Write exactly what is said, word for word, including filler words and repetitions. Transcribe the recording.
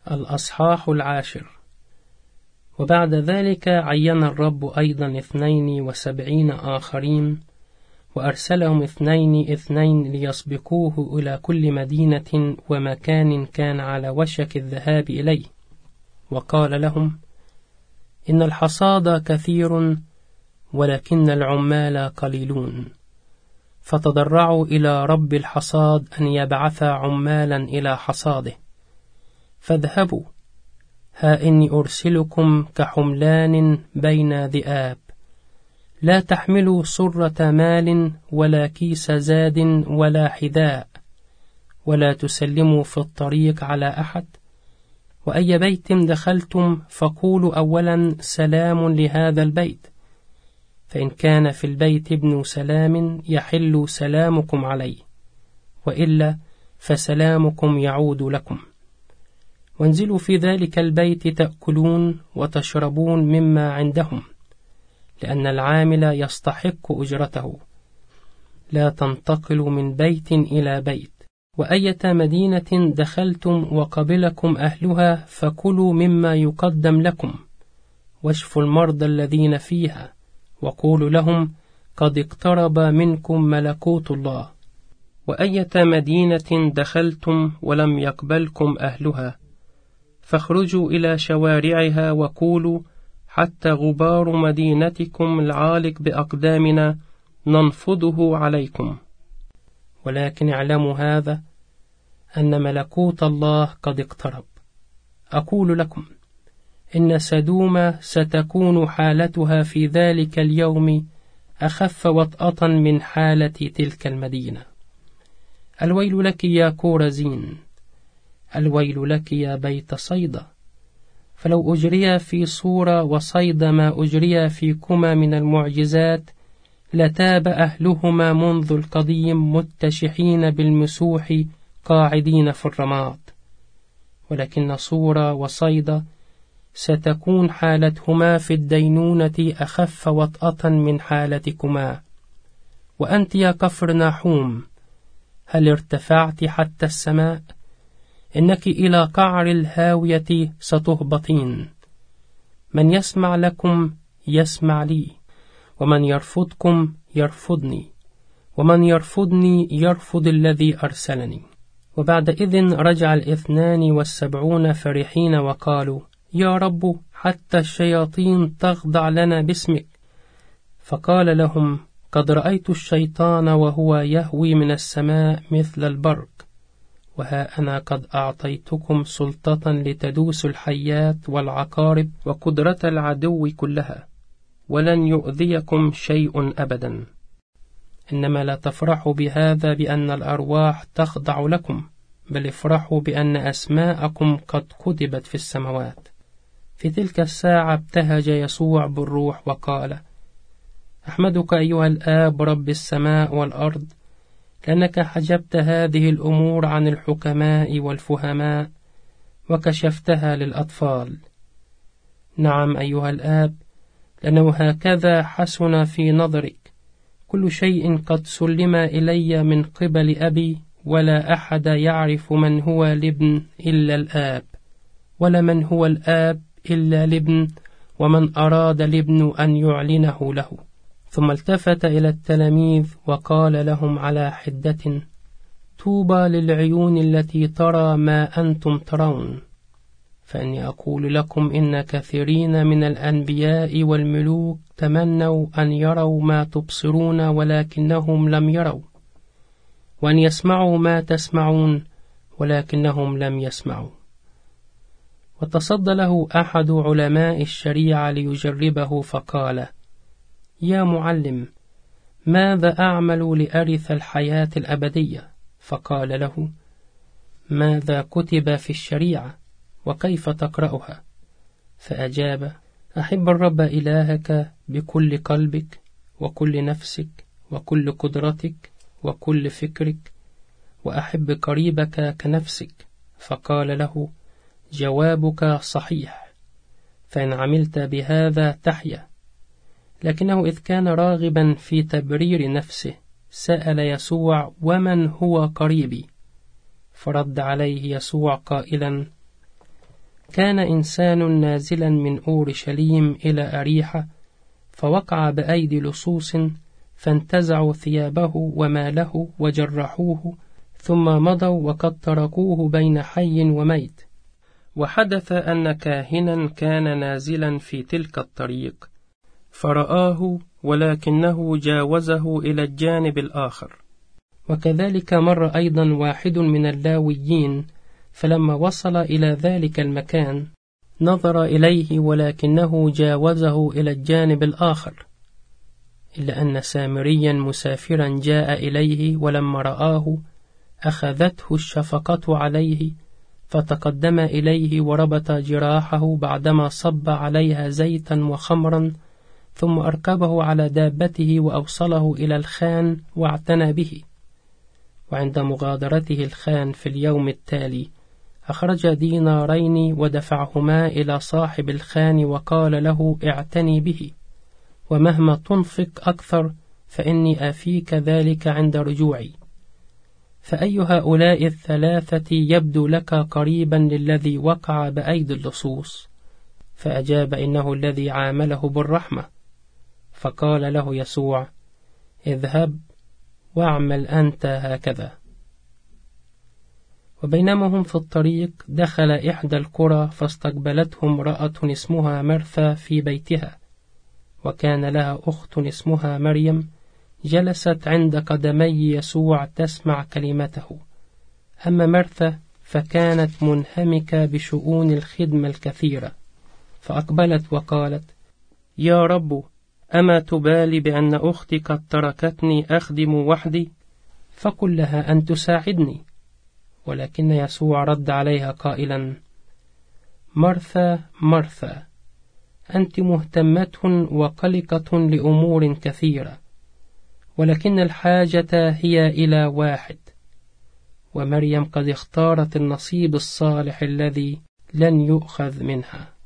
الأصحاح العاشر. وبعد ذلك عين الرب أيضا اثنين وسبعين آخرين، وأرسلهم اثنين اثنين ليسبقوه إلى كل مدينة ومكان كان على وشك الذهاب إليه، وقال لهم: إن الحصاد كثير ولكن العمال قليلون، فتضرعوا إلى رب الحصاد أن يبعث عمالا إلى حصاده. فاذهبوا، ها إني أرسلكم كحملان بين ذئاب، لا تحملوا صرة مال ولا كيس زاد ولا حذاء، ولا تسلموا في الطريق على أحد. وأي بيت دخلتم فقولوا أولا: سلام لهذا البيت، فإن كان في البيت ابن سلام يحل سلامكم عليه، وإلا فسلامكم يعود لكم. وانزلوا في ذلك البيت تأكلون وتشربون مما عندهم، لأن العامل يستحق أجرته. لا تنتقلوا من بيت إلى بيت. وأية مدينة دخلتم وقبلكم أهلها فكلوا مما يقدم لكم، واشفوا المرضى الذين فيها، وقولوا لهم: قد اقترب منكم ملكوت الله. وأية مدينة دخلتم ولم يقبلكم أهلها فاخرجوا إلى شوارعها وقولوا: حتى غبار مدينتكم العالق بأقدامنا ننفضه عليكم. ولكن اعلموا هذا، أن ملكوت الله قد اقترب. أقول لكم إن سدوم ستكون حالتها في ذلك اليوم أخف وطأة من حالة تلك المدينة. الويل لك يا كورزين، الويل لك يا بيت صيدا، فلو أجري في صورة وصيد ما أجري فيكما من المعجزات لتاب أهلهما منذ القديم متشحين بالمسوح قاعدين في الرماد. ولكن صورة وصيدا ستكون حالتهما في الدينونة أخف وطأة من حالتكما. وأنت يا كفرناحوم، هل ارتفعت حتى السماء؟ إنك إلى قعر الهاوية ستهبطين. من يسمع لكم يسمع لي، ومن يرفضكم يرفضني، ومن يرفضني يرفض الذي أرسلني. وبعد إذن رجع الاثنان والسبعون فرحين وقالوا: يا رب، حتى الشياطين تخضع لنا باسمك. فقال لهم: قد رأيت الشيطان وهو يهوي من السماء مثل البرق، وها أنا قد أعطيتكم سلطة لتدوسوا الحيات والعقارب وقدرة العدو كلها، ولن يؤذيكم شيء أبدا. إنما لا تفرحوا بهذا بأن الأرواح تخضع لكم، بل افرحوا بأن أسماءكم قد كتبت في السماوات. في تلك الساعة ابتهج يسوع بالروح وقال: أحمدك أيها الآب رب السماء والأرض، لأنك حجبت هذه الأمور عن الحكماء والفهماء وكشفتها للأطفال. نعم أيها الآب، لأنه هكذا حسن في نظرك. كل شيء قد سلم إلي من قبل أبي، ولا أحد يعرف من هو الابن إلا الآب، ولا من هو الآب إلا الابن، ومن أراد الابن أن يعلنه له. ثم التفت إلى التلاميذ وقال لهم على حدة: طوبى للعيون التي ترى ما أنتم ترون، فإني أقول لكم إن كثيرين من الأنبياء والملوك تمنوا أن يروا ما تبصرون ولكنهم لم يروا، وأن يسمعوا ما تسمعون ولكنهم لم يسمعوا. وتصدى له أحد علماء الشريعة ليجربه فقال: يا معلم، ماذا أعمل لأرث الحياة الأبدية؟ فقال له: ماذا كتب في الشريعة وكيف تقرأها؟ فأجاب: أحب الرب إلهك بكل قلبك وكل نفسك وكل قدرتك وكل فكرك، وأحب قريبك كنفسك. فقال له: جوابك صحيح، فإن عملت بهذا تحيا. لكنه إذ كان راغبا في تبرير نفسه سأل يسوع: ومن هو قريبي؟ فرد عليه يسوع قائلا: كان إنسان نازلا من أورشليم إلى أريحة، فوقع بأيدي لصوص، فانتزعوا ثيابه وماله وجرحوه، ثم مضوا وقد تركوه بين حي وميت. وحدث أن كاهنا كان نازلا في تلك الطريق، فرآه ولكنه جاوزه إلى الجانب الآخر. وكذلك مر أيضا واحد من اللاويين، فلما وصل إلى ذلك المكان نظر إليه ولكنه جاوزه إلى الجانب الآخر، إلا أن سامريا مسافرا جاء إليه، ولما رآه أخذته الشفقة عليه، فتقدم إليه وربط جراحه بعدما صب عليها زيتا وخمرا، ثم أركبه على دابته وأوصله إلى الخان واعتنى به. وعند مغادرته الخان في اليوم التالي أخرج دينارين ودفعهما إلى صاحب الخان وقال له اعتني به، ومهما تنفق أكثر فإني أفيك ذلك عند رجوعي. فأي هؤلاء الثلاثة يبدو لك قريبا للذي وقع بأيدي اللصوص؟ فأجاب إنه الذي عامله بالرحمة. فقال له يسوع اذهب واعمل أنت هكذا. وبينما هم في الطريق دخل إحدى القرى، فاستقبلتهم امرأة اسمها مرثا في بيتها، وكان لها أخت اسمها مريم، جلست عند قدمي يسوع تسمع كلمته. أما مرثا فكانت منهمكة بشؤون الخدمة الكثيرة، فأقبلت وقالت يا رب، أما تبالي بأن أختي قد تركتني أخدم وحدي؟ فقل لها أن تساعدني. ولكن يسوع رد عليها قائلا مرثا مرثا، أنت مهتمة وقلقة لأمور كثيرة، ولكن الحاجة هي إلى واحد، ومريم قد اختارت النصيب الصالح الذي لن يؤخذ منها.